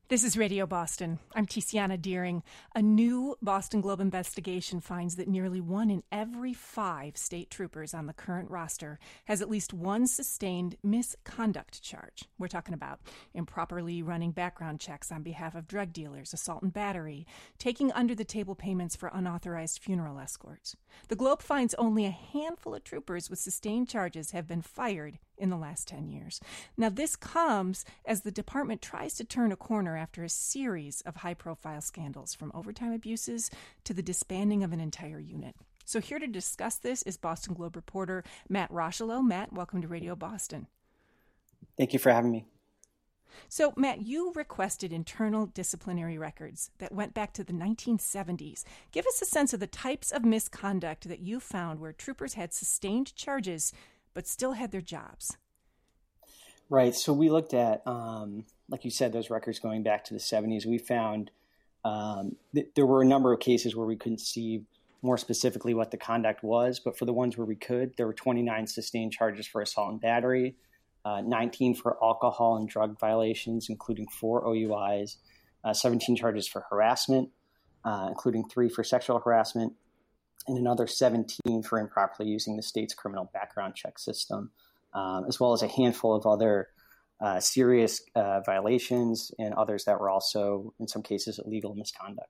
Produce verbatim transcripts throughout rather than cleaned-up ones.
This is Radio Boston. I'm Tiziana Deering. A new Boston Globe investigation finds that nearly one in every five state troopers on the current roster has at least one sustained misconduct charge. We're talking about improperly running background checks on behalf of drug dealers, assault and battery, taking under-the-table payments for unauthorized funeral escorts. The Globe finds only a handful of troopers with sustained charges have been fired in the last ten years. Now, this comes as the department tries to turn a corner after a series of high-profile scandals, from overtime abuses to the disbanding of an entire unit. So here to discuss this is Boston Globe reporter Matt Rocheleau. Matt, welcome to Radio Boston. Thank you for having me. So, Matt, you requested internal disciplinary records that went back to the nineteen seventies. Give us a sense of the types of misconduct that you found where troopers had sustained charges but still had their jobs. Right. So we looked at, um, like you said, those records going back to the seventies. We found um, th- there were a number of cases where we couldn't see more specifically what the conduct was, but for the ones where we could, there were twenty-nine sustained charges for assault and battery, uh, nineteen for alcohol and drug violations, including four O U Is, uh, seventeen charges for harassment, uh, including three for sexual harassment, and another seventeen for improperly using the state's criminal background check system, um, as well as a handful of other uh, serious uh, violations and others that were also, in some cases, illegal misconduct.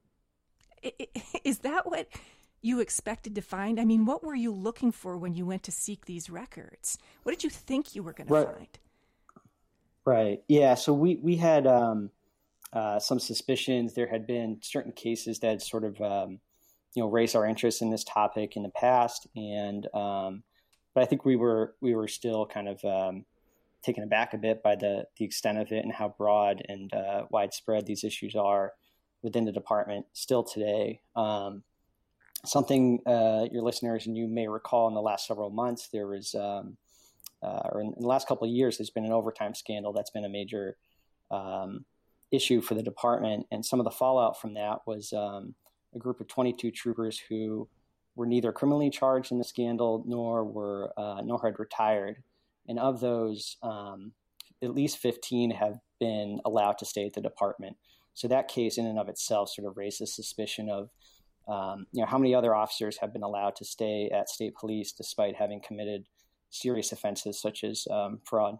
Is that what you expected to find? I mean, what were you looking for when you went to seek these records? What did you think you were going right. to find? Right. Yeah. So we, we had um, uh, some suspicions. There had been certain cases that sort of um, you know, raise our interest in this topic in the past. And, um, but I think we were, we were still kind of, um, taken aback a bit by the, the extent of it and how broad and, uh, widespread these issues are within the department still today. Um, something, uh, your listeners and you may recall in the last several months, there was, um, uh, or in, in the last couple of years, there's been an overtime scandal that's been a major, um, issue for the department. And some of the fallout from that was, um, a group of twenty-two troopers who were neither criminally charged in the scandal nor were uh, nor had retired. And of those, um, at least fifteen have been allowed to stay at the department. So that case in and of itself sort of raises suspicion of, um, you know, how many other officers have been allowed to stay at state police despite having committed serious offenses such as um, fraud.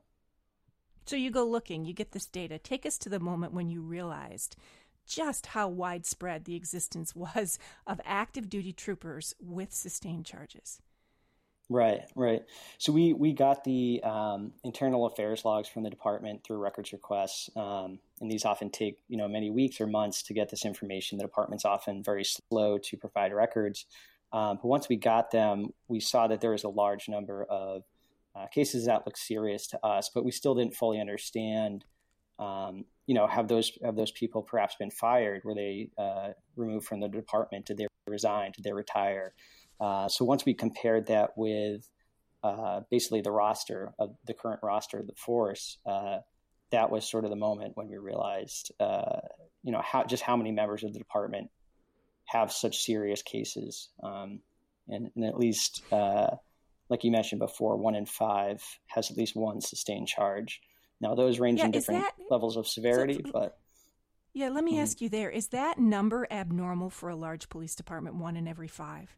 So you go looking, you get this data. Take us to the moment when you realized just how widespread the existence was of active duty troopers with sustained charges. Right, right. So we, we got the um, internal affairs logs from the department through records requests, um, and these often take, you know, many weeks or months to get this information. The department's often very slow to provide records. Um, but once we got them, we saw that there was a large number of uh, cases that looked serious to us, but we still didn't fully understand Um, you know, have those have those people perhaps been fired? Were they uh, removed from the department? Did they resign? Did they retire? Uh, so once we compared that with uh, basically the roster of the current roster of the force, uh, that was sort of the moment when we realized, uh, you know, how just how many members of the department have such serious cases, um, and, and at least, uh, like you mentioned before, one in five has at least one sustained charge. Now, those range yeah, in different that, levels of severity, so, but... Yeah, let me mm-hmm. ask you there, is that number abnormal for a large police department, one in every five?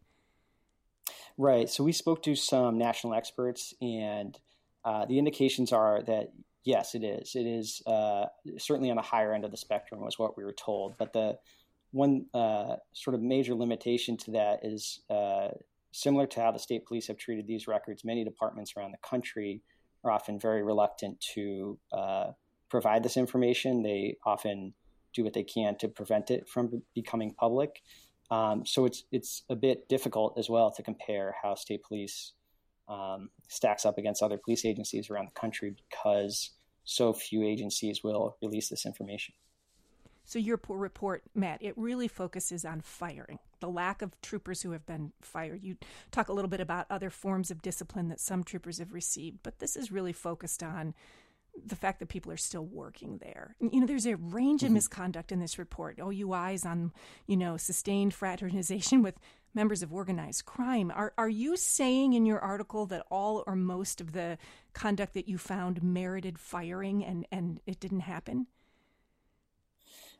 Right. So we spoke to some national experts, and uh, the indications are that, yes, it is. It is uh, certainly on the higher end of the spectrum was what we were told. But the one uh, sort of major limitation to that is uh, similar to how the state police have treated these records. Many departments around the country are often very reluctant to uh, provide this information. They often do what they can to prevent it from becoming public. Um, so it's it's a bit difficult as well to compare how state police um, stacks up against other police agencies around the country because so few agencies will release this information. So your report, Matt, it really focuses on firing, the lack of troopers who have been fired. You talk a little bit about other forms of discipline that some troopers have received, but this is really focused on the fact that people are still working there. You know, there's a range mm-hmm. of misconduct in this report. O U Is on, you know, sustained fraternization with members of organized crime. Are are you saying in your article that all or most of the conduct that you found merited firing and, and it didn't happen?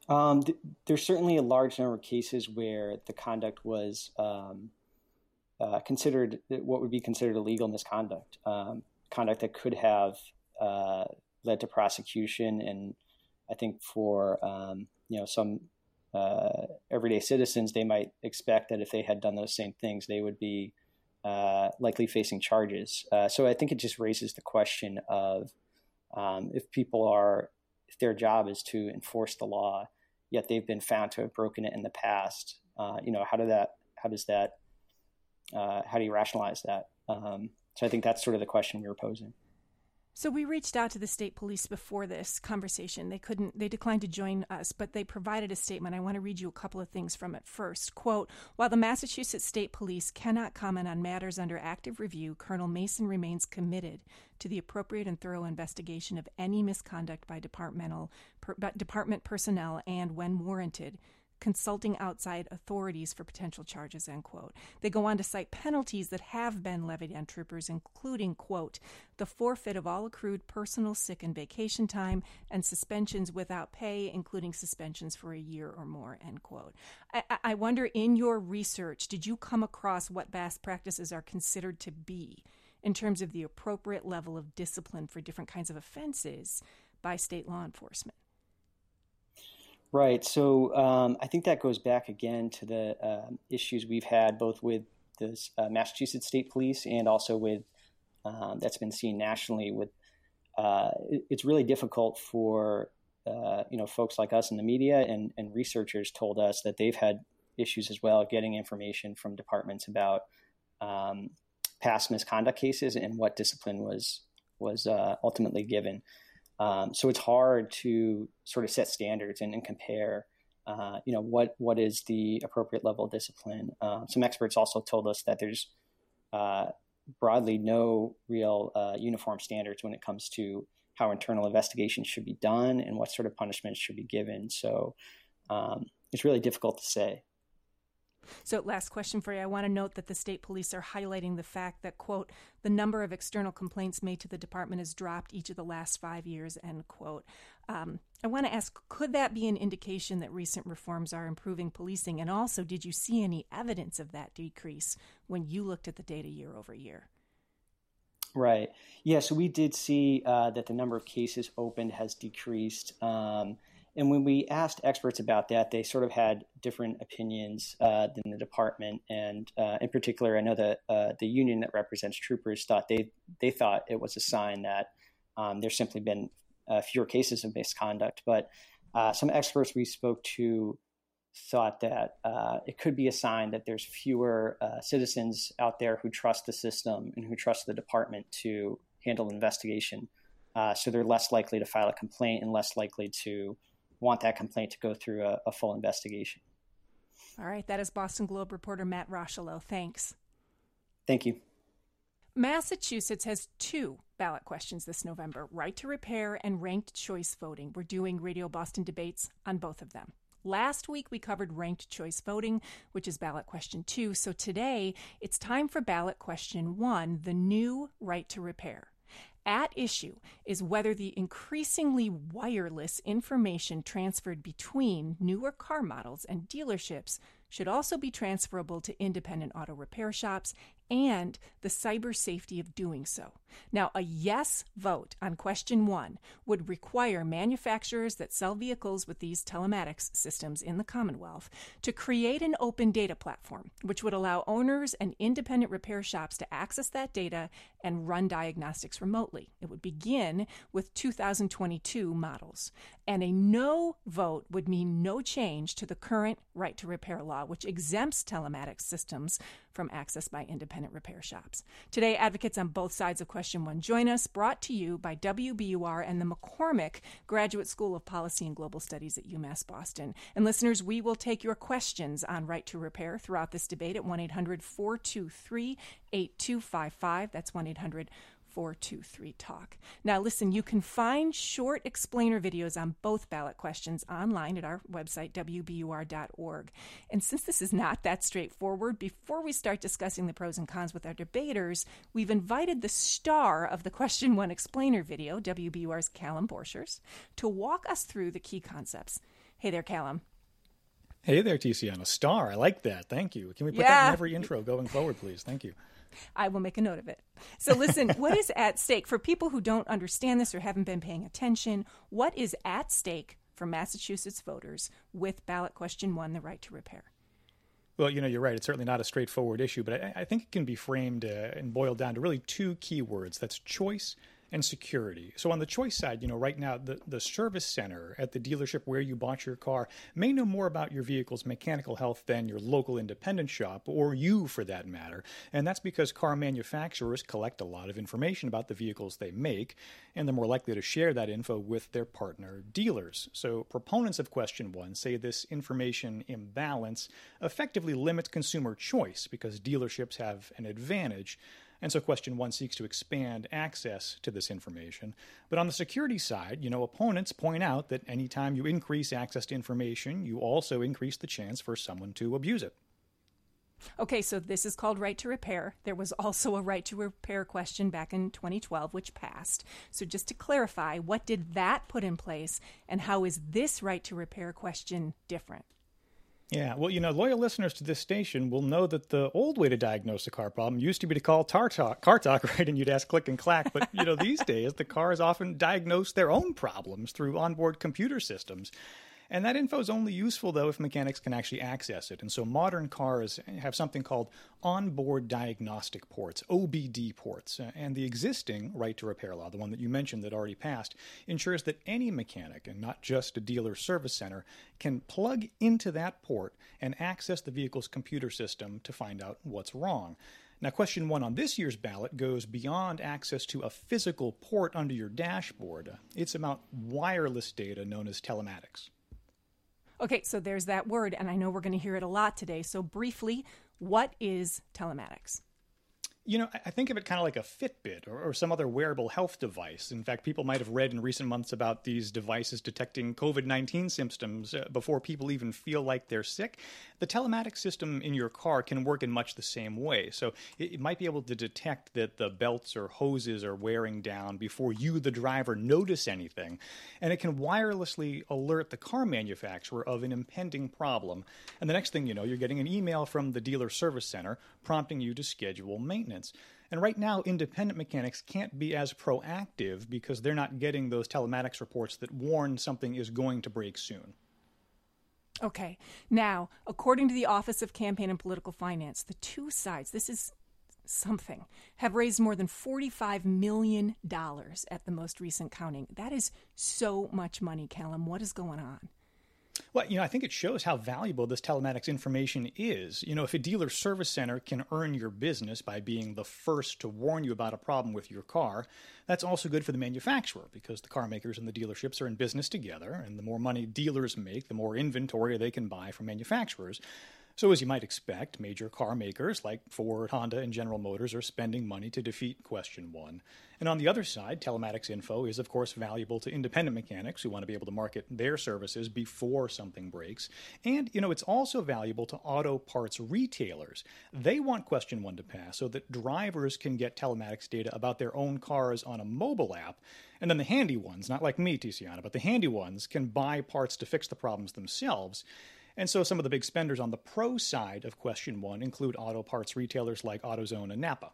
Um, th- there's certainly a large number of cases where the conduct was um, uh, considered what would be considered illegal misconduct, um, conduct that could have uh, led to prosecution. And I think for um, you know some uh, everyday citizens, they might expect that if they had done those same things, they would be uh, likely facing charges. Uh, so I think it just raises the question of um, if people are, if their job is to enforce the law, yet they've been found to have broken it in the past. Uh, you know, how do that? How does that? Uh, how do you rationalize that? Um, so I think that's sort of the question we were posing. So we reached out to the state police before this conversation. They couldn't, they declined to join us, but they provided a statement. I want to read you a couple of things from it. First, quote, while the Massachusetts State Police cannot comment on matters under active review, Colonel Mason remains committed to the appropriate and thorough investigation of any misconduct by departmental per, department personnel and, when warranted, consulting outside authorities for potential charges, end quote. They go on to cite penalties that have been levied on troopers, including, quote, the forfeit of all accrued personal, sick, and vacation time, and suspensions without pay, including suspensions for a year or more, end quote. I, I wonder, in your research, did you come across what best practices are considered to be in terms of the appropriate level of discipline for different kinds of offenses by state law enforcement? Right. So um, I think that goes back again to the uh, issues we've had both with the uh, Massachusetts State Police and also with um, that's been seen nationally. With uh, it, it's really difficult for uh, you know folks like us in the media and, and researchers told us that they've had issues as well getting information from departments about um, past misconduct cases and what discipline was was uh, ultimately given. Um, so it's hard to sort of set standards and, and compare, uh, you know, what what is the appropriate level of discipline. Uh, some experts also told us that there's uh, broadly no real uh, uniform standards when it comes to how internal investigations should be done and what sort of punishments should be given. So um, it's really difficult to say. So last question for you. I want to note that the state police are highlighting the fact that, quote, the number of external complaints made to the department has dropped each of the last five years, end quote. Um, I want to ask, could that be an indication that recent reforms are improving policing? And also, did you see any evidence of that decrease when you looked at the data year over year? Right. Yeah, so we did see uh, that the number of cases opened has decreased. Um, and when we asked experts about that, they sort of had different opinions uh, than the department. And uh, in particular, I know that uh, the union that represents troopers thought they they thought it was a sign that um, there's simply been uh, fewer cases of misconduct. But uh, some experts we spoke to thought that uh, it could be a sign that there's fewer uh, citizens out there who trust the system and who trust the department to handle an investigation. Uh, so they're less likely to file a complaint and less likely to want that complaint to go through a, a full investigation. All right. That is Boston Globe reporter Matt Rocheleau. Thanks. Thank you. Massachusetts has two ballot questions this November, right to repair and ranked choice voting. We're doing Radio Boston debates on both of them. Last week, we covered ranked choice voting, which is ballot question two. So today, it's time for ballot question one, the new right to repair. At issue is whether the increasingly wireless information transferred between newer car models and dealerships should also be transferable to independent auto repair shops and the cyber safety of doing so. Now, a yes vote on question one would require manufacturers that sell vehicles with these telematics systems in the Commonwealth to create an open data platform, which would allow owners and independent repair shops to access that data and run diagnostics remotely. It would begin with two thousand twenty-two models. And a no vote would mean no change to the current right to repair law, which exempts telematics systems from access by independent repair shops. Today, advocates on both sides of question one join us, brought to you by W B U R and the McCormick Graduate School of Policy and Global Studies at UMass Boston. And listeners, we will take your questions on right to repair throughout this debate at one eight hundred four two three eight two five five. That's one eight hundred four two three talk. Now listen, you can find short explainer videos on both ballot questions online at our website, W B U R dot org. And since this is not that straightforward, before we start discussing the pros and cons with our debaters, we've invited the star of the question one explainer video, W B U R's Callum Borchers, to walk us through the key concepts. Hey there, Callum. Hey there, Tiziana. Star. I like that. Thank you. Can we put yeah. that in every intro going forward, please? Thank you. I will make a note of it. So listen, what is at stake? For people who don't understand this or haven't been paying attention, what is at stake for Massachusetts voters with ballot question one, the right to repair? Well, you know, you're right. It's certainly not a straightforward issue, but I, I think it can be framed uh, and boiled down to really two key words. That's choice and security. So on the choice side, you know, right now, the, the service center at the dealership where you bought your car may know more about your vehicle's mechanical health than your local independent shop, or you for that matter. And that's because car manufacturers collect a lot of information about the vehicles they make, and they're more likely to share that info with their partner dealers. So proponents of question one say this information imbalance effectively limits consumer choice because dealerships have an advantage. And so question one seeks to expand access to this information. But on the security side, you know, opponents point out that anytime you increase access to information, you also increase the chance for someone to abuse it. Okay, so this is called right to repair. There was also a right to repair question back in twenty twelve, which passed. So just to clarify, what did that put in place, and how is this right to repair question different? Yeah, well, you know, loyal listeners to this station will know that the old way to diagnose a car problem used to be to call tar talk, car talk, right? And you'd ask click and clack. But, you know, these days, the cars often diagnose their own problems through onboard computer systems. And that info is only useful, though, if mechanics can actually access it. And so modern cars have something called onboard diagnostic ports, O B D ports. And the existing right to repair law, the one that you mentioned that already passed, ensures that any mechanic, and not just a dealer service center, can plug into that port and access the vehicle's computer system to find out what's wrong. Now, question one on this year's ballot goes beyond access to a physical port under your dashboard. It's about wireless data known as telematics. Okay, so there's that word, and I know we're going to hear it a lot today. So briefly, what is telematics? You know, I think of it kind of like a Fitbit or, or some other wearable health device. In fact, people might have read in recent months about these devices detecting covid nineteen symptoms uh, before people even feel like they're sick. The telematics system in your car can work in much the same way. So it, it might be able to detect that the belts or hoses are wearing down before you, the driver, notice anything. And it can wirelessly alert the car manufacturer of an impending problem. And the next thing you know, you're getting an email from the dealer service center prompting you to schedule maintenance. And right now, independent mechanics can't be as proactive because they're not getting those telematics reports that warn something is going to break soon. Okay. Now, according to the Office of Campaign and Political Finance, the two sides, this is something, have raised more than forty-five million dollars at the most recent counting. That is so much money, Callum. What is going on? Well, you know, I think it shows how valuable this telematics information is. You know, if a dealer service center can earn your business by being the first to warn you about a problem with your car, that's also good for the manufacturer because the car makers and the dealerships are in business together, and the more money dealers make, the more inventory they can buy from manufacturers. So as you might expect, major car makers like Ford, Honda, and General Motors are spending money to defeat question one. And on the other side, telematics info is, of course, valuable to independent mechanics who want to be able to market their services before something breaks. And, you know, it's also valuable to auto parts retailers. They want question one to pass so that drivers can get telematics data about their own cars on a mobile app. And then the handy ones, not like me, Tiziana, but the handy ones can buy parts to fix the problems themselves. And so some of the big spenders on the pro side of question one include auto parts retailers like AutoZone and Napa.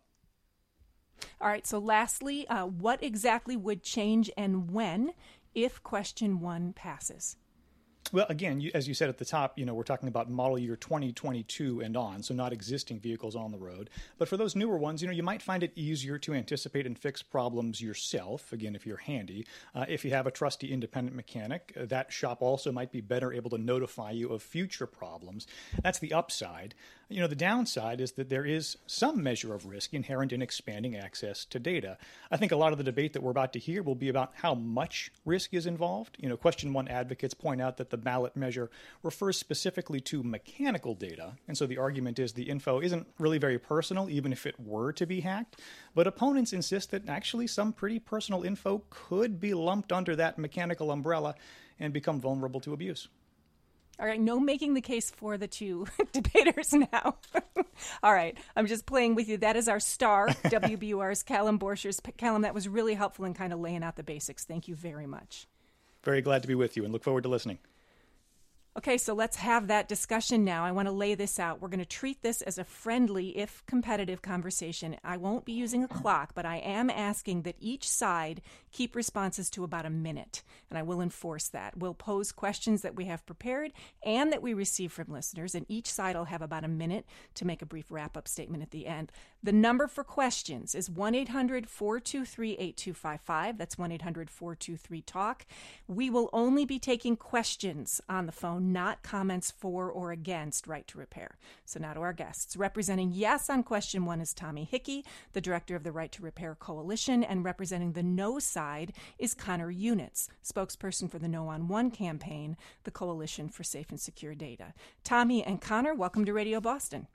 All right, so lastly, uh, what exactly would change and when if question one passes? Well, again, you, as you said at the top, you know, we're talking about model year twenty twenty-two and on, so not existing vehicles on the road. But for those newer ones, you know, you might find it easier to anticipate and fix problems yourself, again, if you're handy. Uh, if you have a trusty independent mechanic, uh, that shop also might be better able to notify you of future problems. That's the upside. You know, the downside is that there is some measure of risk inherent in expanding access to data. I think a lot of the debate that we're about to hear will be about how much risk is involved. You know, question one advocates point out that the ballot measure refers specifically to mechanical data, and so the argument is the info isn't really very personal, even if it were to be hacked. But opponents insist that actually some pretty personal info could be lumped under that mechanical umbrella and become vulnerable to abuse. All right, no making the case for the two debaters now. All right, I'm just playing with you. That is our star, W B U R's Callum Borchers. Callum, that was really helpful in kind of laying out the basics. Thank you very much. Very glad to be with you and look forward to listening. Okay, so let's have that discussion now. I want to lay this out. We're going to treat this as a friendly, if competitive, conversation. I won't be using a clock, but I am asking that each side keep responses to about a minute, and I will enforce that. We'll pose questions that we have prepared and that we receive from listeners, and each side will have about a minute to make a brief wrap-up statement at the end. The number for questions is one eight hundred four two three eight two five five. That's one eight hundred four two three talk. We will only be taking questions on the phone, not comments for or against right to repair. So now to our guests. Representing yes on question one is Tommy Hickey, the director of the Right to Repair Coalition, and representing the no side is Connor Unitz, spokesperson for the No on One campaign, the Coalition for Safe and Secure Data. Tommy and Connor, welcome to Radio Boston.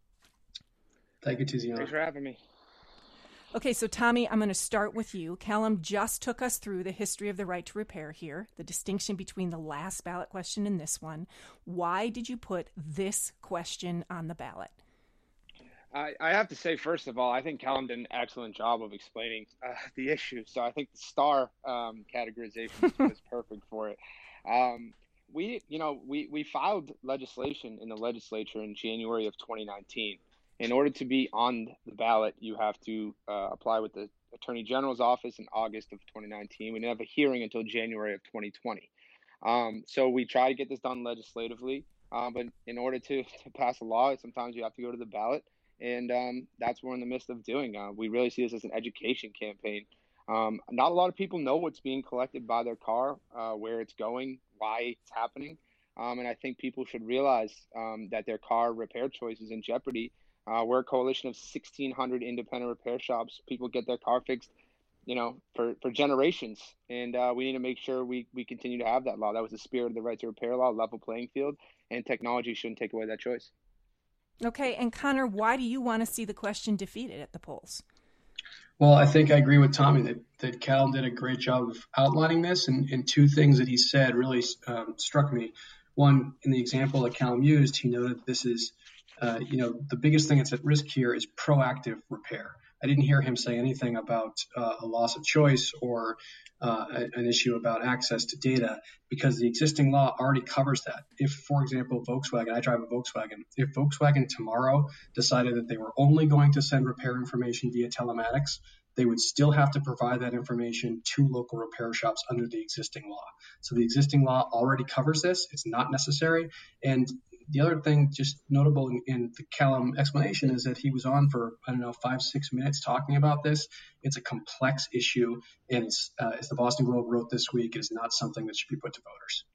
Thank you, Tiziana. Thanks for having me. Okay, so Tommy, I'm going to start with you. Callum just took us through the history of the right to repair here, the distinction between the last ballot question and this one. Why did you put this question on the ballot? I, I have to say, first of all, I think Callum did an excellent job of explaining uh, the issue. So I think the star um, categorization was perfect for it. Um, we, you know, we, we filed legislation in the legislature in January of twenty nineteen. In order to be on the ballot, you have to uh, apply with the Attorney General's office in August of twenty nineteen. We didn't have a hearing until January of twenty twenty. Um, so we try to get this done legislatively, uh, but in order to, to pass a law, sometimes you have to go to the ballot, and um, that's what we're in the midst of doing. Uh, we really see this as an education campaign. Um, not a lot of people know what's being collected by their car, uh, where it's going, why it's happening, um, and I think people should realize um, that their car repair choice is in jeopardy. Uh, we're a coalition of sixteen hundred independent repair shops. People get their car fixed, you know, for, for generations. And uh, we need to make sure we, we continue to have that law. That was the spirit of the right to repair law, level playing field, and technology shouldn't take away that choice. Okay, and Connor, why do you want to see the question defeated at the polls? Well, I think I agree with Tommy that, that Cal did a great job of outlining this, and, and two things that he said really um, struck me. One, in the example that Callum used, he noted that this is Uh, you know, the biggest thing that's at risk here is proactive repair. I didn't hear him say anything about uh, a loss of choice or uh, an issue about access to data, because the existing law already covers that. If, for example, Volkswagen, I drive a Volkswagen, if Volkswagen tomorrow decided that they were only going to send repair information via telematics, they would still have to provide that information to local repair shops under the existing law. So the existing law already covers this. It's not necessary. And the other thing just notable in, in the Callum explanation is that he was on for, I don't know, five, six minutes talking about this. It's a complex issue, and it's, uh, as the Boston Globe wrote this week, it is not something that should be put to voters.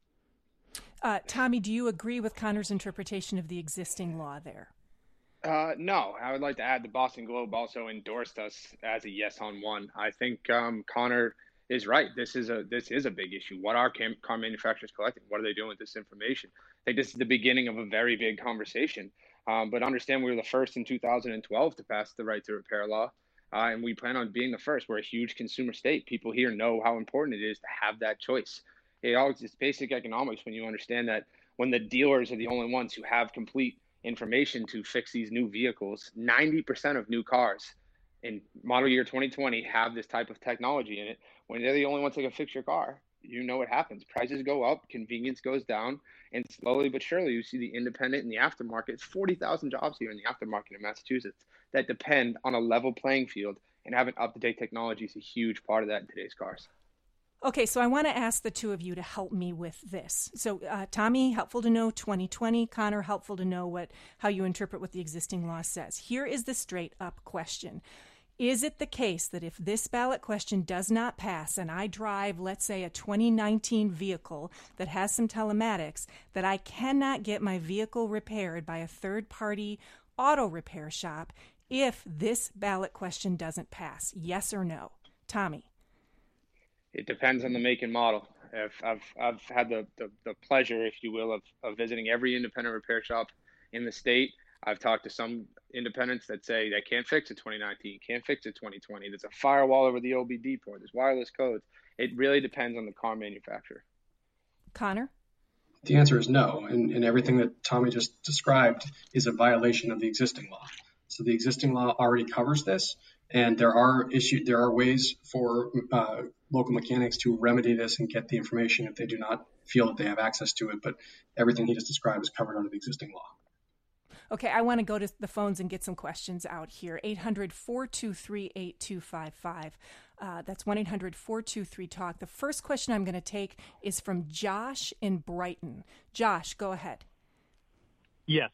Uh, Tommy, do you agree with Connor's interpretation of the existing law there? Uh, no, I would like to add the Boston Globe also endorsed us as a yes on one. I think um, Connor is right. This is a this is a big issue. What are car manufacturers collecting? What are they doing with this information? I think this is the beginning of a very big conversation. Um, but understand we were the first in two thousand twelve to pass the right to repair law, uh, and we plan on being the first. We're a huge consumer state. People here know how important it is to have that choice. It always it's basic economics when you understand that when the dealers are the only ones who have complete information to fix these new vehicles, ninety percent of new cars in model year twenty twenty have this type of technology in it. When they're the only ones that can fix your car, you know what happens. Prices go up, convenience goes down, and slowly but surely you see the independent and the aftermarket. It's forty thousand jobs here in the aftermarket in Massachusetts that depend on a level playing field, and having up-to-date technology is a huge part of that in today's cars. Okay, so I want to ask the two of you to help me with this. So, uh, Tommy, helpful to know twenty twenty. Connor, helpful to know what how you interpret what the existing law says. Here is the straight-up question. Is it the case that if this ballot question does not pass and I drive, let's say, a twenty nineteen vehicle that has some telematics, that I cannot get my vehicle repaired by a third-party auto repair shop if this ballot question doesn't pass? Yes or no? Tommy? It depends on the make and model. If I've I've had the, the, the pleasure, if you will, of, of visiting every independent repair shop in the state. I've talked to some independents that say they can't fix a twenty nineteen, can't fix a twenty twenty. There's a firewall over the O B D port. There's wireless codes. It really depends on the car manufacturer. Connor? The answer is no, and, and everything that Tommy just described is a violation of the existing law. So the existing law already covers this, and there are issue there are ways for uh, local mechanics to remedy this and get the information if they do not feel that they have access to it. But everything he just described is covered under the existing law. Okay, I want to go to the phones and get some questions out here. eight hundred, four two three, eight two five five. Uh, that's one eight hundred, four two three, talk. The first question I'm going to take is from Josh in Brighton. Josh, go ahead. Yes.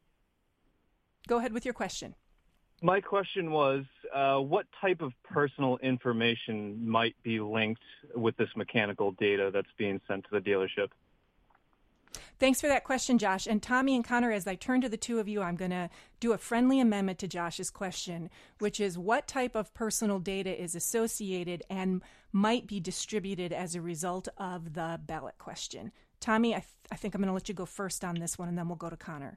Go ahead with your question. My question was, uh, what type of personal information might be linked with this mechanical data that's being sent to the dealership? Thanks for that question, Josh. And Tommy and Connor, as I turn to the two of you, I'm going to do a friendly amendment to Josh's question, which is what type of personal data is associated and might be distributed as a result of the ballot question? Tommy, I, th- I think I'm going to let you go first on this one, and then we'll go to Connor.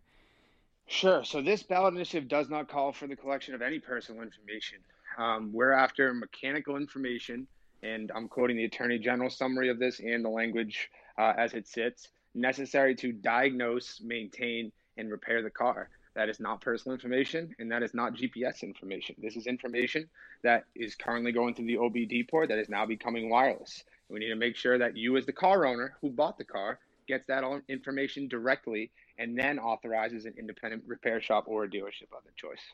Sure. So this ballot initiative does not call for the collection of any personal information. Um, we're after mechanical information, and I'm quoting the Attorney General's summary of this and the language uh, as it sits, necessary to diagnose, maintain, and repair the car. That is not personal information, and that is not G P S information. This is information that is currently going through the O B D port that is now becoming wireless. We need to make sure that you, as the car owner who bought the car, gets that information directly and then authorizes an independent repair shop or a dealership of their choice.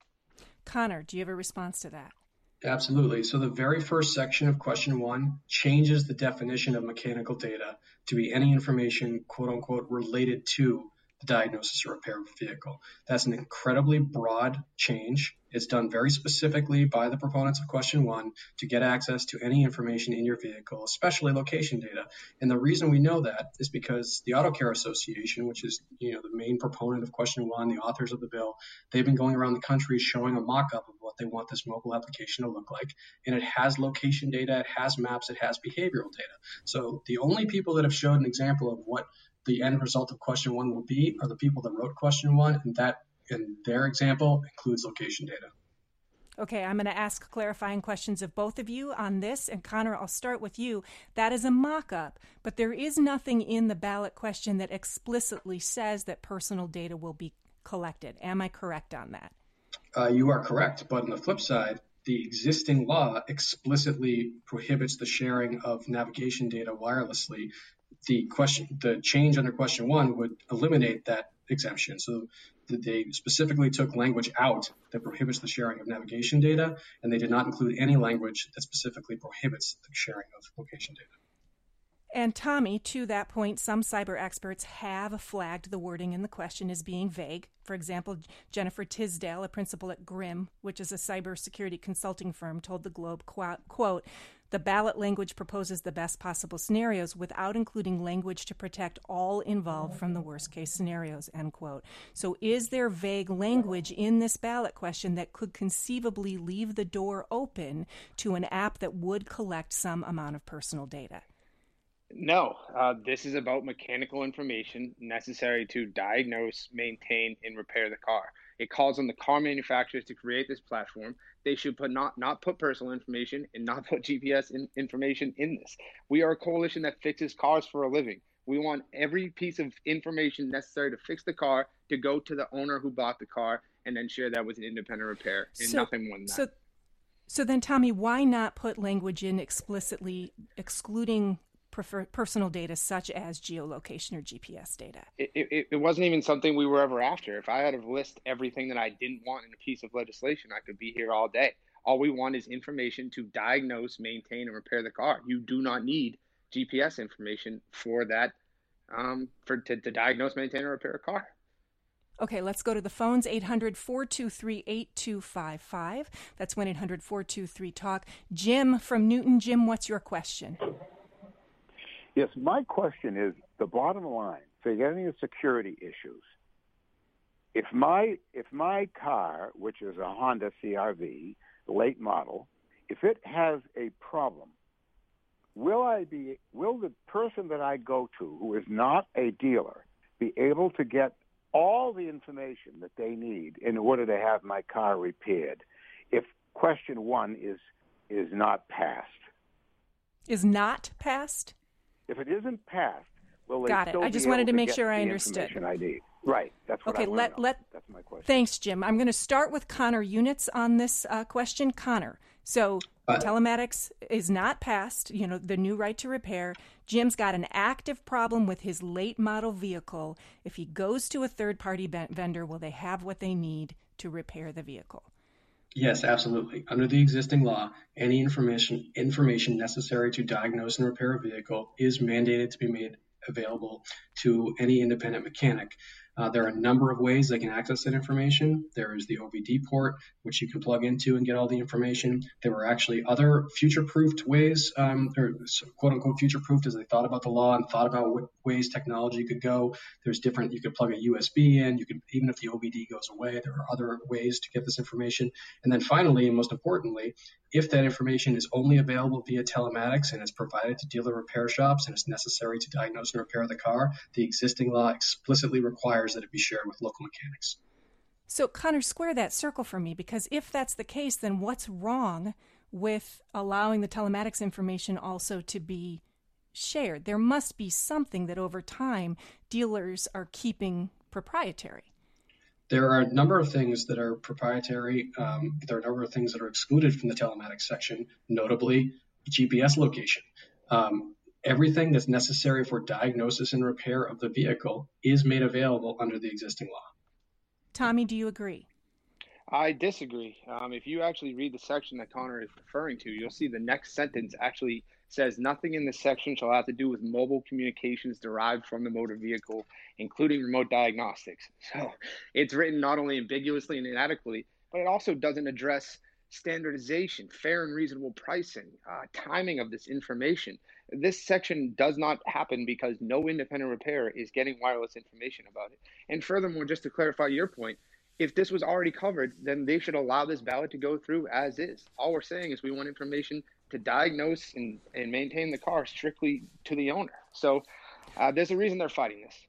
Connor, do you have a response to that? Absolutely. So the very first section of question one changes the definition of mechanical data to be any information, quote unquote, related to the diagnosis or repair of a vehicle. That's an incredibly broad change. It's done very specifically by the proponents of question one to get access to any information in your vehicle, especially location data. And the reason we know that is because the Auto Care Association, which is, you know, the main proponent of question one, the authors of the bill, they've been going around the country showing a mock-up of what they want this mobile application to look like. And it has location data, it has maps, it has behavioral data. So the only people that have showed an example of what the end result of question one will be are the people that wrote question one, and that, in their example, includes location data. Okay, I'm going to ask clarifying questions of both of you on this. And Connor, I'll start with you. That is a mock-up, but there is nothing in the ballot question that explicitly says that personal data will be collected. Am I correct on that? Uh, you are correct, but on the flip side, the existing law explicitly prohibits the sharing of navigation data wirelessly. The question, the change under question one would eliminate that exemption. So they specifically took language out that prohibits the sharing of navigation data, and they did not include any language that specifically prohibits the sharing of location data. And Tommy, to that point, some cyber experts have flagged the wording in the question as being vague. For example, Jennifer Tisdale, a principal at Grimm, which is a cybersecurity consulting firm, told the Globe, quote, "The ballot language proposes the best possible scenarios without including language to protect all involved from the worst-case scenarios," end quote. So is there vague language in this ballot question that could conceivably leave the door open to an app that would collect some amount of personal data? No, uh, this is about mechanical information necessary to diagnose, maintain, and repair the car. It calls on the car manufacturers to create this platform. They should put not not put personal information and not put G P S in, information in this. We are a coalition that fixes cars for a living. We want every piece of information necessary to fix the car to go to the owner who bought the car and then share that with an independent repair, and so, nothing more than that. So, so then, Tommy, why not put language in explicitly excluding prefer personal data such as geolocation or G P S data? It, it, it wasn't even something we were ever after. If I had to list everything that I didn't want in a piece of legislation, I could be here all day. All we want is information to diagnose, maintain, and repair the car. You do not need G P S information for that, um, for to, to diagnose, maintain, and repair a car. Okay, let's go to the phones, eight hundred, four two three, eight two five five. That's one eight hundred, four two three, talk. Jim from Newton. Jim, what's your question? Yes, my question is the bottom line, forgetting the security issues. If my if my car, which is a Honda C R V, late model, if it has a problem, will I be will the person that I go to, who is not a dealer, be able to get all the information that they need in order to have my car repaired if question one is is not passed? Is not passed? If it isn't passed, will they Got it. still I just be wanted able to make get sure I the understood. information I need? Right. That's what okay, I want let, to know. let, That's my question. Thanks, Jim. I'm going to start with Connor Units on this uh, question. Connor, so Uh, Telematics is not passed, you know, the new right to repair. Jim's got an active problem with his late model vehicle. If he goes to a third-party ben- vendor, will they have what they need to repair the vehicle? Yes, absolutely. Under the existing law, any information information necessary to diagnose and repair a vehicle is mandated to be made available to any independent mechanic. Uh, there are a number of ways they can access that information. There is the O B D port, which you can plug into and get all the information. There were actually other future-proofed ways, um, or quote-unquote future-proofed as they thought about the law and thought about what ways technology could go. There's different, you could plug a U S B in, you could, even if the O B D goes away, there are other ways to get this information. And then finally, and most importantly, if that information is only available via telematics and is provided to dealer repair shops and is necessary to diagnose and repair the car, the existing law explicitly requires that it be shared with local mechanics. So, Connor, square that circle for me, because if that's the case, then what's wrong with allowing the telematics information also to be shared? There must be something that over time dealers are keeping proprietary. There are a number of things that are proprietary. Um, there are a number of things that are excluded from the telematics section, notably G P S location. Um, everything that's necessary for diagnosis and repair of the vehicle is made available under the existing law. Tommy, do you agree? I disagree. Um, if you actually read the section that Connor is referring to, you'll see the next sentence actually says nothing in this section shall have to do with mobile communications derived from the motor vehicle, including remote diagnostics. So it's written not only ambiguously and inadequately, but it also doesn't address standardization, fair and reasonable pricing, uh, timing of this information. This section does not happen because no independent repairer is getting wireless information about it. And furthermore, just to clarify your point, if this was already covered, then they should allow this ballot to go through as is. All we're saying is we want information to diagnose and, and maintain the car strictly to the owner. So uh, there's a reason they're fighting this.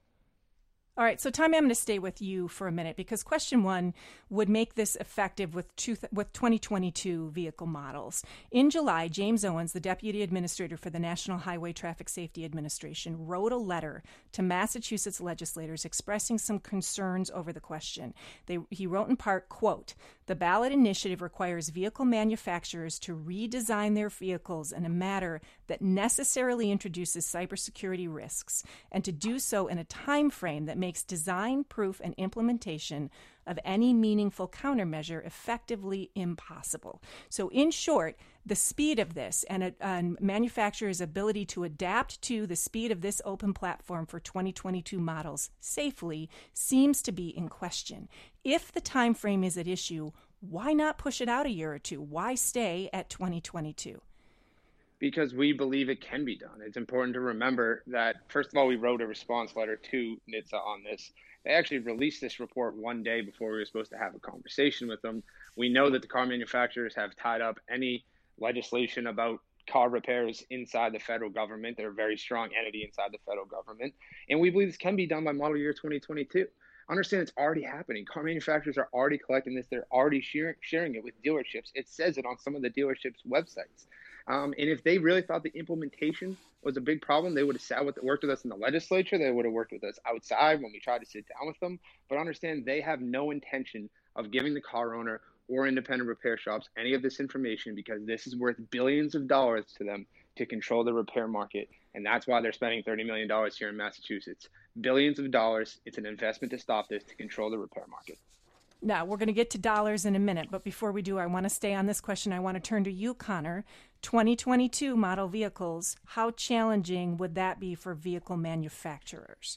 All right, so Tommy, I'm going to stay with you for a minute because question one would make this effective with two, with twenty twenty-two vehicle models. In July, James Owens, the Deputy Administrator for the National Highway Traffic Safety Administration, wrote a letter to Massachusetts legislators expressing some concerns over the question. They, he wrote in part, quote, "The ballot initiative requires vehicle manufacturers to redesign their vehicles in a manner that necessarily introduces cybersecurity risks, and to do so in a time frame that makes design, proof, and implementation of any meaningful countermeasure effectively impossible." So in short, the speed of this and, a, and manufacturers' ability to adapt to the speed of this open platform for twenty twenty-two models safely seems to be in question. If the time frame is at issue, why not push it out a year or two? Why stay at twenty twenty-two? Because we believe it can be done. It's important to remember that, first of all, we wrote a response letter to N H T S A on this. They actually released this report one day before we were supposed to have a conversation with them. We know that the car manufacturers have tied up any legislation about car repairs inside the federal government. They're a very strong entity inside the federal government. And we believe this can be done by model year twenty twenty-two. Understand it's already happening. Car manufacturers are already collecting this. They're already sharing, sharing it with dealerships. It says it on some of the dealerships' websites. Um, and if they really thought the implementation was a big problem, they would have sat with, worked with us in the legislature. They would have worked with us outside when we tried to sit down with them. But understand they have no intention of giving the car owner or independent repair shops any of this information because this is worth billions of dollars to them to control the repair market. And that's why they're spending thirty million dollars here in Massachusetts. Billions of dollars. It's an investment to stop this, to control the repair market. Now, we're going to get to dollars in a minute, but before we do, I want to stay on this question. I want to turn to you, Connor. twenty twenty-two model vehicles, how challenging would that be for vehicle manufacturers?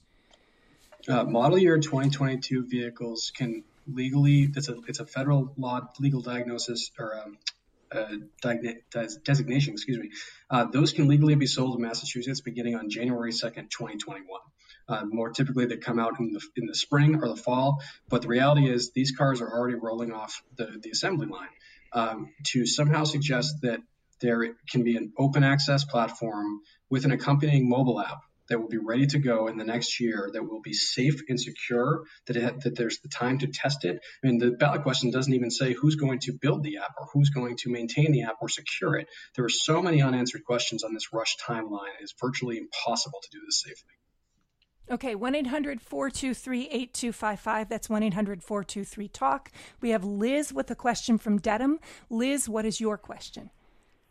Uh, model year twenty twenty-two vehicles can legally, it's a, it's a federal law legal diagnosis or um, uh, diagn- designation, excuse me. Uh, those can legally be sold in Massachusetts beginning on January second, twenty twenty-one. Uh, more typically, they come out in the in the spring or the fall. But the reality is these cars are already rolling off the, the assembly line. Um, to somehow suggest that there can be an open access platform with an accompanying mobile app that will be ready to go in the next year, that will be safe and secure, that it, that there's the time to test it. I mean, the ballot question doesn't even say who's going to build the app or who's going to maintain the app or secure it. There are so many unanswered questions on this rush timeline. It's virtually impossible to do this safely. Okay, one eight hundred four two three eight two five five. That's one eight hundred four two three talk. We have Liz with a question from Dedham. Liz, what is your question?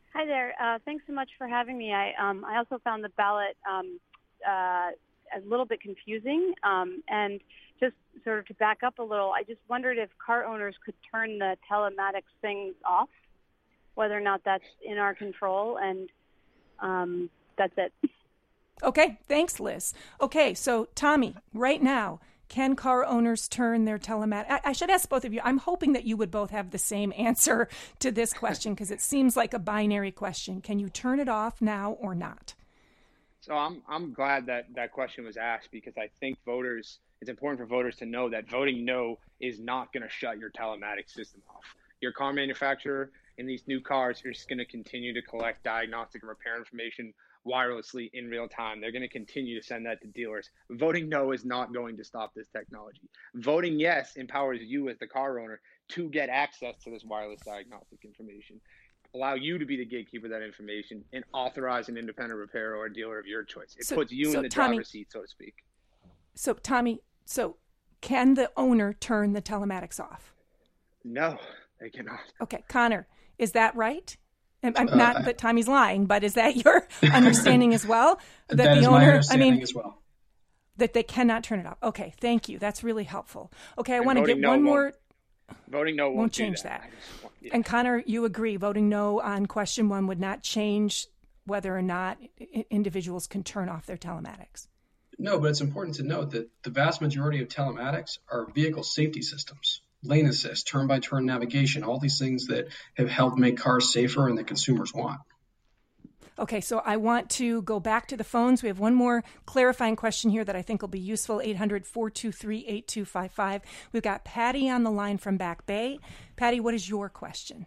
Hi there. Uh, thanks so much for having me. I um, I also found the ballot um, uh, a little bit confusing. Um, and just sort of to back up a little, I just wondered if car owners could turn the telematics things off, whether or not that's in our control. And um, that's it. Okay, thanks, Liz. Okay, so Tommy, right now, can car owners turn their telematic? I, I should ask both of you. I'm hoping that you would both have the same answer to this question because it seems like a binary question. Can you turn it off now or not? So I'm I'm glad that that question was asked because I think voters, it's important for voters to know that voting no is not going to shut your telematics system off. Your car manufacturer in these new cars are just going to continue to collect diagnostic and repair information wirelessly in real time. They're going to continue to send that to dealers. Voting no is not going to stop this technology. Voting yes empowers you as the car owner to get access to this wireless diagnostic information, allow you to be the gatekeeper of that information, and authorize an independent repairer or dealer of your choice. It so, puts you so in the Tommy, driver's seat, so to speak. So, Tommy, so can the owner turn the telematics off? No, they cannot. Okay, Connor, is that right? I'm Uh, not that Tommy's lying, but is that your understanding as well? That, that that the is owner, my understanding I mean, as well. That they cannot turn it off. Okay, thank you. That's really helpful. Okay, I And want to get voting no one won't- more. Voting no won't, Won't do change that. that. I just want- yeah. And Connor, you agree, voting no on question one would not change whether or not i- individuals can turn off their telematics. No, but it's important to note that the vast majority of telematics are vehicle safety systems, lane assist, turn-by-turn navigation, all these things that have helped make cars safer and that consumers want. Okay, so I want to go back to the phones. We have one more clarifying question here that I think will be useful, eight hundred, four two three, eight two five five. We've got Patty on the line from Back Bay. Patty, what is your question?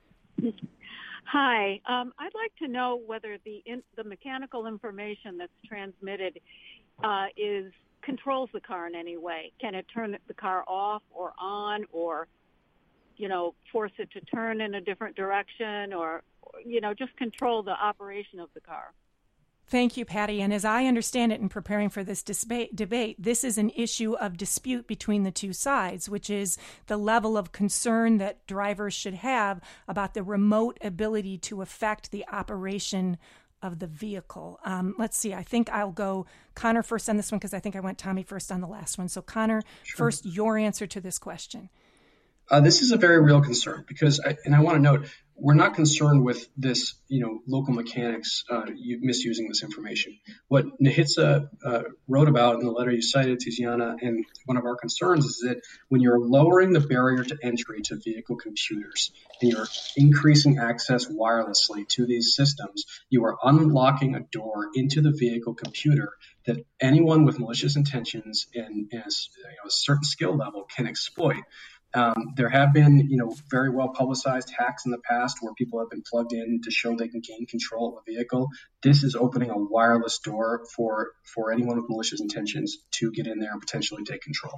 Hi. Um, I'd like to know whether the in, the mechanical information that's transmitted uh, is controls the car in any way. Can it turn the car off or on, or you know, force it to turn in a different direction, or you know, just control the operation of the car? Thank you, Patty. And as I understand it in preparing for this disba- debate, this is an issue of dispute between the two sides, which is the level of concern that drivers should have about the remote ability to affect the operation of the vehicle. Um, let's see. I think I'll go Connor first on this one because I think I went Tommy first on the last one. So Connor, Sure. first, your answer to this question. Uh, this is a very real concern because, I, and I want to note, we're not concerned with this, you know, local mechanics uh, misusing this information. What Nahitsa uh, wrote about in the letter you cited, Tiziana, and one of our concerns is that when you're lowering the barrier to entry to vehicle computers and you're increasing access wirelessly to these systems, you are unlocking a door into the vehicle computer that anyone with malicious intentions and, and a, you know, a certain skill level can exploit. Um, there have been, you know, very well publicized hacks in the past where people have been plugged in to show they can gain control of a vehicle. This is opening a wireless door for, for anyone with malicious intentions to get in there and potentially take control.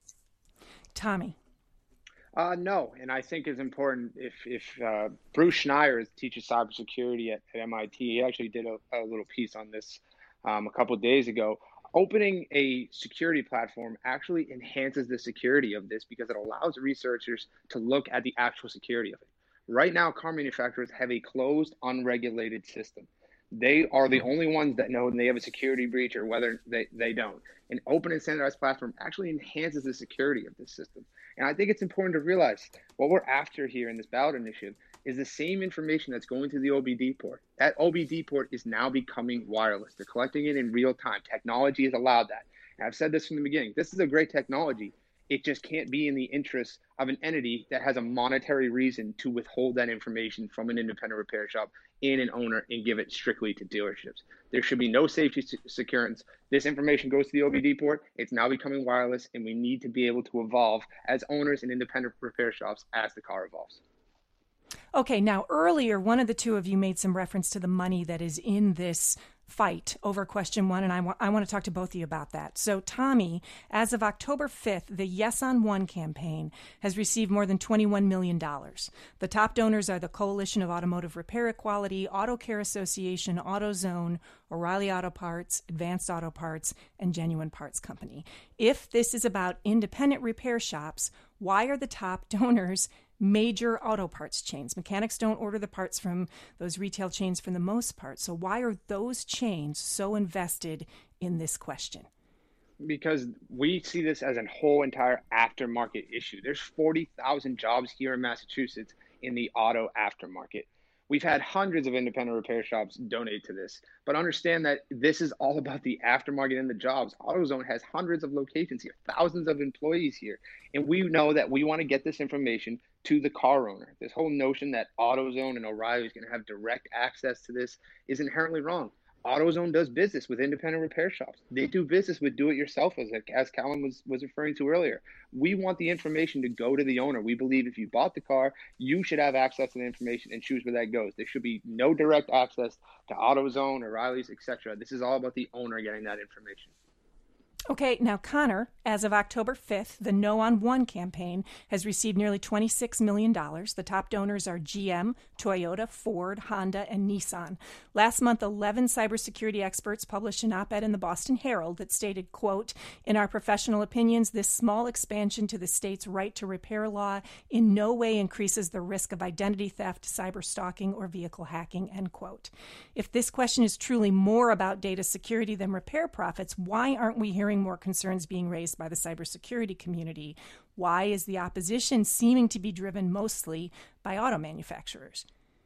Tommy. Uh, no, and I think it's important if, if uh, Bruce Schneier teaches cybersecurity at, at M I T, he actually did a, a little piece on this um, a couple of days ago. Opening a security platform actually enhances the security of this because it allows researchers to look at the actual security of it. Right now, car manufacturers have a closed, unregulated system. They are the only ones that know when they have a security breach or whether they, they don't. An open and standardized platform actually enhances the security of this system. And I think it's important to realize what we're after here in this ballot initiative is the same information that's going to the O B D port. That O B D port is now becoming wireless. They're collecting it in real time. Technology has allowed that. And I've said this from the beginning. This is a great technology. It just can't be in the interest of an entity that has a monetary reason to withhold that information from an independent repair shop and an owner and give it strictly to dealerships. There should be no safety securance. This information goes to the O B D port. It's now becoming wireless, and we need to be able to evolve as owners and independent repair shops as the car evolves. Okay, now earlier, one of the two of you made some reference to the money that is in this fight over question one, and I, wa- I want to talk to both of you about that. So, Tommy, as of October fifth, the Yes on One campaign has received more than twenty-one million dollars. The top donors are the Coalition of Automotive Repair Equality, Auto Care Association, AutoZone, O'Reilly Auto Parts, Advanced Auto Parts, and Genuine Parts Company. If this is about independent repair shops, why are the top donors major auto parts chains. Mechanics don't order the parts from those retail chains for the most part. So why are those chains so invested in this question? Because we see this as a whole entire aftermarket issue. There's forty thousand jobs here in Massachusetts in the auto aftermarket. We've had hundreds of independent repair shops donate to this, but understand that this is all about the aftermarket and the jobs. AutoZone has hundreds of locations here, thousands of employees here, and we know that we want to get this information to the car owner. This whole notion that AutoZone and O'Reilly is going to have direct access to this is inherently wrong. AutoZone does business with independent repair shops. They do business with do-it-yourselfers, as Callan was, was referring to earlier. We want the information to go to the owner. We believe if you bought the car, you should have access to the information and choose where that goes. There should be no direct access to AutoZone, O'Reilly's, et cetera. This is all about the owner getting that information. Okay, now Connor, as of October fifth, the No on One campaign has received nearly twenty-six million dollars. The top donors are G M, Toyota, Ford, Honda, and Nissan. Last month, eleven cybersecurity experts published an op-ed in the Boston Herald that stated, quote, "In our professional opinions, this small expansion to the state's right to repair law in no way increases the risk of identity theft, cyber stalking, or vehicle hacking," end quote. If this question is truly more about data security than repair profits, why aren't we hearing more concerns being raised by the cybersecurity community? Why is the opposition seeming to be driven mostly by auto manufacturers?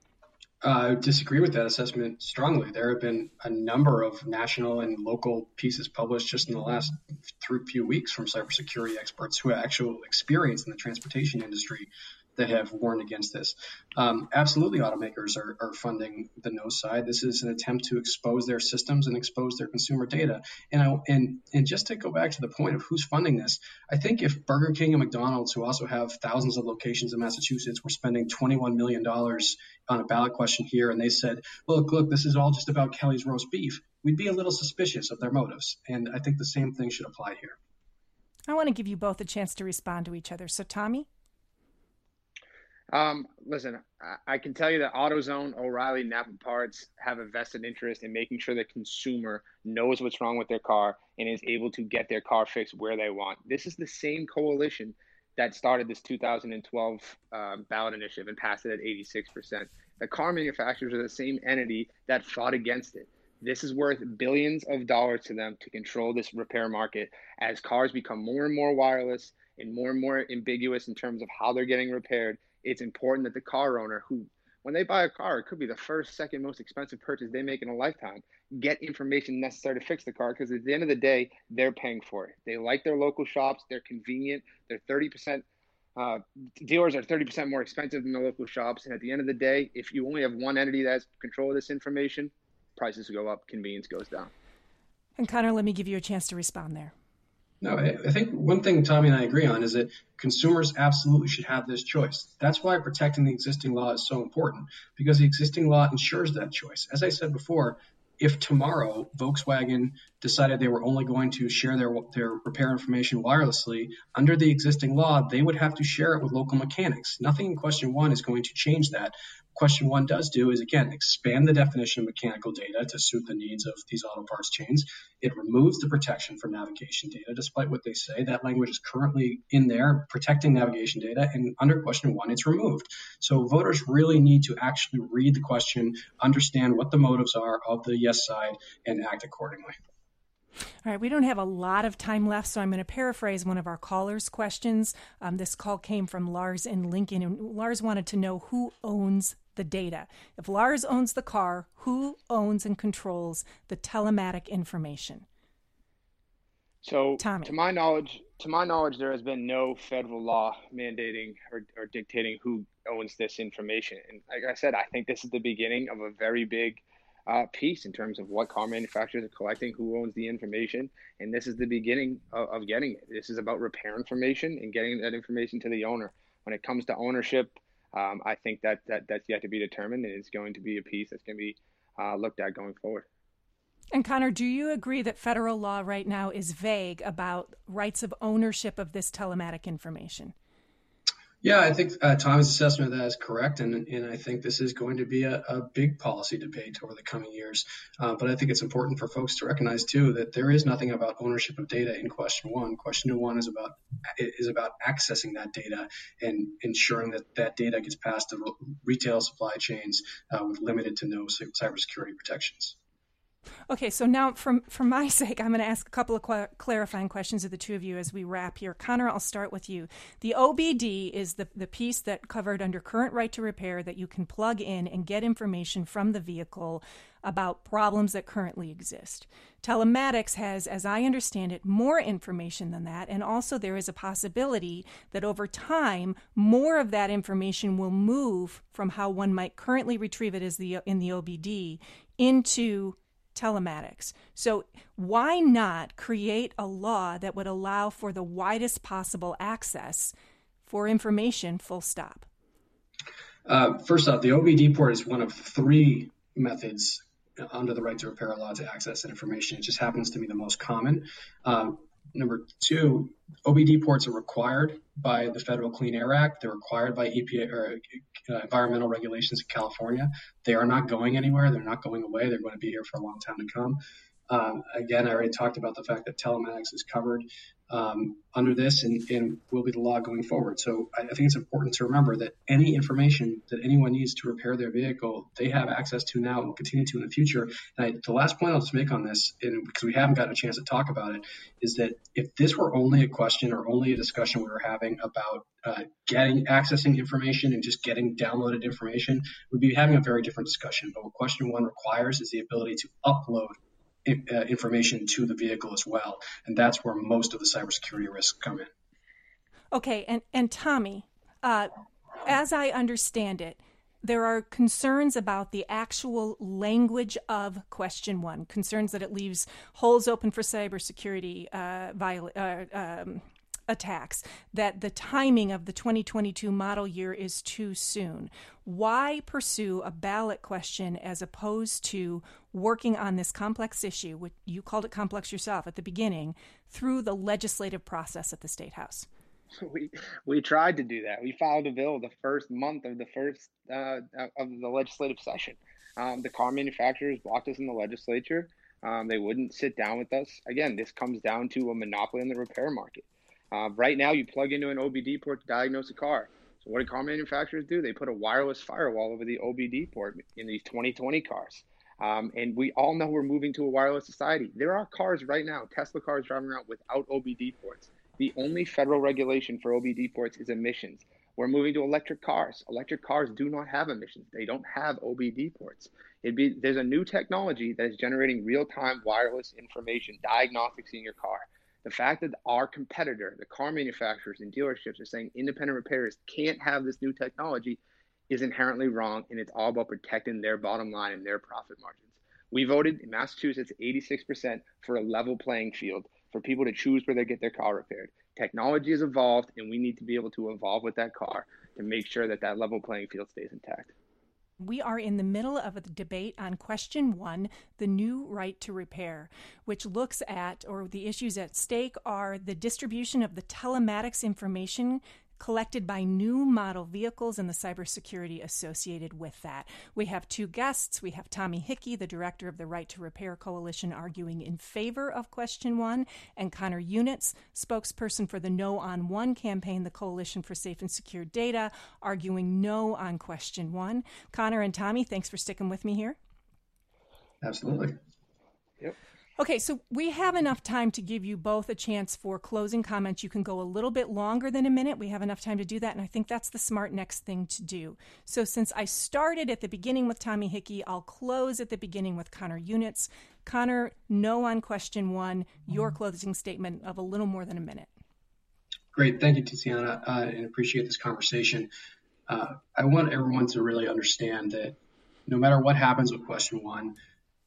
Uh, I disagree with that assessment strongly. There have been a number of national and local pieces published just in the last few weeks from cybersecurity experts who have actual experience in the transportation industry that have warned against this. Um, absolutely, automakers are, are funding the no side. This is an attempt to expose their systems and expose their consumer data. And, I, and, and just to go back to the point of who's funding this, I think if Burger King and McDonald's, who also have thousands of locations in Massachusetts, were spending twenty-one million dollars on a ballot question here, and they said, look, look, this is all just about Kelly's roast beef, we'd be a little suspicious of their motives. And I think the same thing should apply here. I want to give you both a chance to respond to each other. So, Tommy? Um, listen, I, I can tell you that AutoZone, O'Reilly, Napa Parts have a vested interest in making sure the consumer knows what's wrong with their car and is able to get their car fixed where they want. This is the same coalition that started this two thousand twelve uh, ballot initiative and passed it at eighty-six percent. The car manufacturers are the same entity that fought against it. This is worth billions of dollars to them to control this repair market as cars become more and more wireless and more and more ambiguous in terms of how they're getting repaired. It's important that the car owner, who, when they buy a car, it could be the first, second most expensive purchase they make in a lifetime, get information necessary to fix the car, because at the end of the day, they're paying for it. They like their local shops. They're convenient. They're thirty percent, uh, dealers are thirty percent more expensive than the local shops. And at the end of the day, if you only have one entity that has control of this information, prices go up, convenience goes down. And Connor, let me give you a chance to respond there. No, I think one thing Tommy and I agree on is that consumers absolutely should have this choice. That's why protecting the existing law is so important, because the existing law ensures that choice. As I said before, if tomorrow Volkswagen decided they were only going to share their their repair information wirelessly, under the existing law, they would have to share it with local mechanics. Nothing in question one is going to change that. Question one does do is, again, expand the definition of mechanical data to suit the needs of these auto parts chains. It removes the protection for navigation data, despite what they say. That language is currently in there, protecting navigation data, and under question one, it's removed. So voters really need to actually read the question, understand what the motives are of the yes side, and act accordingly. All right, we don't have a lot of time left, so I'm going to paraphrase one of our callers' questions. Um, this call came from Lars in Lincoln, and Lars wanted to know who owns the data. If Lars owns the car, who owns and controls the telematic information? So, Tommy. to my knowledge, to my knowledge, there has been no federal law mandating or, or dictating who owns this information. And like I said, I think this is the beginning of a very big uh, piece in terms of what car manufacturers are collecting, who owns the information, and this is the beginning of, of getting it. This is about repair information and getting that information to the owner. When it comes to ownership, um, I think that, that that's yet to be determined, and it's going to be a piece that's going to be uh, looked at going forward. And Connor, do you agree that federal law right now is vague about rights of ownership of this telematic information? Yeah, I think uh, Tommy's assessment of that is correct, and and I think this is going to be a, a big policy debate over the coming years. Uh, but I think it's important for folks to recognize too that there is nothing about ownership of data in question one. Question one is about is about accessing that data and ensuring that that data gets past the retail supply chains uh, with limited to no cybersecurity protections. Okay, so now from, for my sake, I'm going to ask a couple of qu- clarifying questions of the two of you as we wrap here. Connor, I'll start with you. The O B D is the, the piece that covered under current right to repair that you can plug in and get information from the vehicle about problems that currently exist. Telematics has, as I understand it, more information than that, and also there is a possibility that over time, more of that information will move from how one might currently retrieve it as the in the O B D into telematics. So why not create a law that would allow for the widest possible access for information, full stop? Uh, first off, the O B D port is one of three methods under the right to repair law to access information. It just happens to be the most common. Um, number two, O B D ports are required by the Federal Clean Air Act. They're required by E P A or uh, environmental regulations in California. They are not going anywhere. They're not going away. They're going to be here for a long time to come. Um, again, I already talked about the fact that telematics is covered um, under this and, and will be the law going forward. So I, I think it's important to remember that any information that anyone needs to repair their vehicle, they have access to now and will continue to in the future. And I, the last point I'll just make on this, and because we haven't gotten a chance to talk about it, is that if this were only a question or only a discussion we were having about uh, getting, accessing information and just getting downloaded information, we'd be having a very different discussion. But what question one requires is the ability to upload Uh, information to the vehicle as well. And that's where most of the cybersecurity risks come in. Okay, and, and Tommy, uh, as I understand it, there are concerns about the actual language of question one, concerns that it leaves holes open for cybersecurity uh, viola- uh, um, attacks, that the timing of the twenty twenty-two model year is too soon. Why pursue a ballot question as opposed to working on this complex issue, which you called it complex yourself at the beginning, through the legislative process at the State House? We we tried to do that. We filed a bill the first month of the first uh, of the legislative session. Um, the car manufacturers blocked us in the legislature. Um, they wouldn't sit down with us. Again, this comes down to a monopoly in the repair market. Uh, right now, you plug into an O B D port to diagnose a car. So what do car manufacturers do? They put a wireless firewall over the O B D port in these twenty twenty cars. Um, and we all know we're moving to a wireless society. There are cars right now, Tesla cars driving around without O B D ports. The only federal regulation for O B D ports is emissions. We're moving to electric cars. Electric cars do not have emissions. They don't have O B D ports. It'd be, there's a new technology that is generating real-time wireless information, diagnostics in your car. The fact that our competitor, the car manufacturers and dealerships, are saying independent repairers can't have this new technology is inherently wrong, and it's all about protecting their bottom line and their profit margins. We voted in Massachusetts eighty-six percent for a level playing field for people to choose where they get their car repaired. Technology has evolved, and we need to be able to evolve with that car to make sure that that level playing field stays intact. We are in the middle of a debate on question one, the new right to repair, which looks at, or the issues at stake are the distribution of the telematics information collected by new model vehicles and the cybersecurity associated with that. We have two guests. We have Tommy Hickey, the director of the Right to Repair Coalition, arguing in favor of question one, and Connor Unitz, spokesperson for the No on One campaign, the Coalition for Safe and Secure Data, arguing no on question one. Connor and Tommy, thanks for sticking with me here. Absolutely. Yep. Okay, so we have enough time to give you both a chance for closing comments. You can go a little bit longer than a minute. We have enough time to do that, and I think that's the smart next thing to do. So since I started at the beginning with Tommy Hickey, I'll close at the beginning with Connor Unitz. Connor, no on question one, your closing statement of a little more than a minute. Great. Thank you, Tiziana, uh, and appreciate this conversation. Uh, I want everyone to really understand that no matter what happens with question one,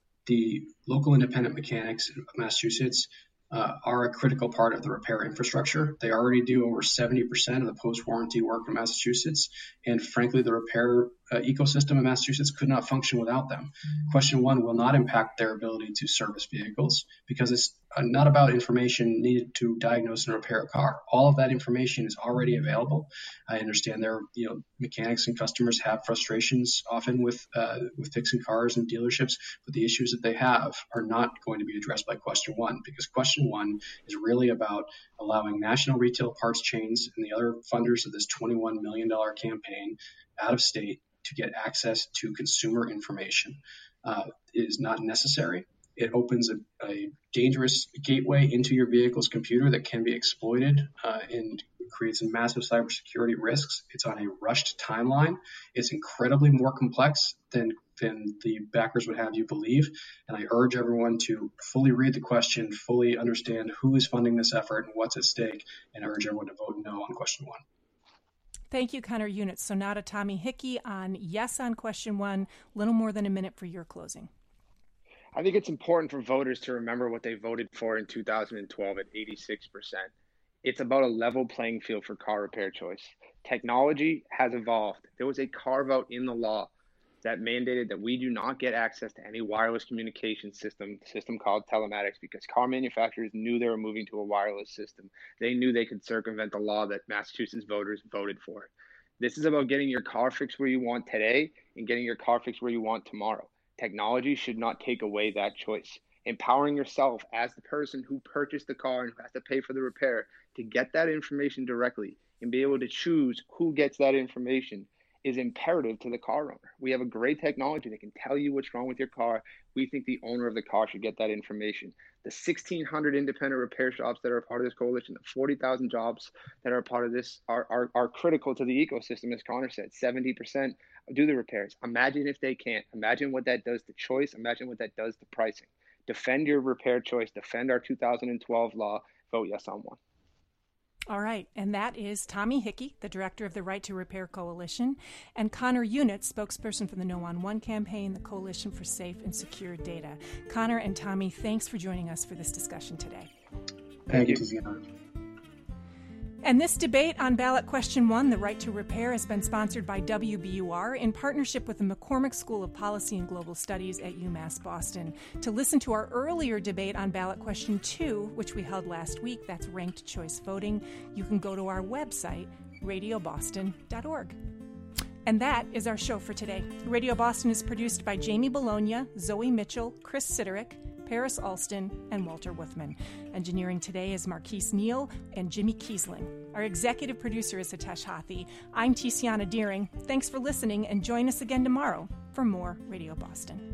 the local independent mechanics of Massachusetts uh, are a critical part of the repair infrastructure. They already do over seventy percent of the post-warranty work in Massachusetts. And frankly, the repair uh, ecosystem in Massachusetts could not function without them. Question one will not impact their ability to service vehicles because it's uh, not about information needed to diagnose and repair a car. All of that information is already available. I understand there, you know, mechanics and customers have frustrations often with uh, with fixing cars in dealerships, but the issues that they have are not going to be addressed by question one, because question one is really about allowing national retail parts chains and the other funders of this twenty-one million dollars campaign out of state to get access to consumer information. Uh, it is not necessary. It opens a, a dangerous gateway into your vehicle's computer that can be exploited uh, and creates massive cybersecurity risks. It's on a rushed timeline. It's incredibly more complex than than the backers would have you believe. And I urge everyone to fully read the question, fully understand who is funding this effort and what's at stake, and I urge everyone to vote no on question one. Thank you, Connor Units. Sonata Tommy Hickey on yes on question one. Little more than a minute for your closing. I think it's important for voters to remember what they voted for in two thousand twelve at eighty-six percent. It's about a level playing field for car repair choice. Technology has evolved. There was a carve-out in the law that mandated that we do not get access to any wireless communication system, system called telematics, because car manufacturers knew they were moving to a wireless system. They knew they could circumvent the law that Massachusetts voters voted for. This is about getting your car fixed where you want today and getting your car fixed where you want tomorrow. Technology should not take away that choice. Empowering yourself as the person who purchased the car and who has to pay for the repair to get that information directly and be able to choose who gets that information is imperative to the car owner. We have a great technology that can tell you what's wrong with your car. We think the owner of the car should get that information. The sixteen hundred independent repair shops that are a part of this coalition, the forty thousand jobs that are a part of this are, are, are critical to the ecosystem, as Connor said. seventy percent do the repairs. Imagine if they can't. Imagine what that does to choice. Imagine what that does to pricing. Defend your repair choice. Defend our two thousand twelve law. Vote yes on one. All right, and that is Tommy Hickey, the director of the Right to Repair Coalition, and Connor Units, spokesperson for the No on One campaign, the Coalition for Safe and Secure Data. Connor and Tommy, thanks for joining us for this discussion today. Thank you, Tiziana. And this debate on ballot question one, the right to repair, has been sponsored by W B U R in partnership with the McCormick School of Policy and Global Studies at UMass Boston. To listen to our earlier debate on ballot question two, which we held last week, that's ranked choice voting, you can go to our website, radio boston dot org. And that is our show for today. Radio Boston is produced by Jamie Bologna, Zoe Mitchell, Chris Siderick, Paris Alston, and Walter Wuthman. Engineering today is Marquise Neal and Jimmy Kiesling. Our executive producer is Hitesh Hathi. I'm Tiziana Deering. Thanks for listening, and join us again tomorrow for more Radio Boston.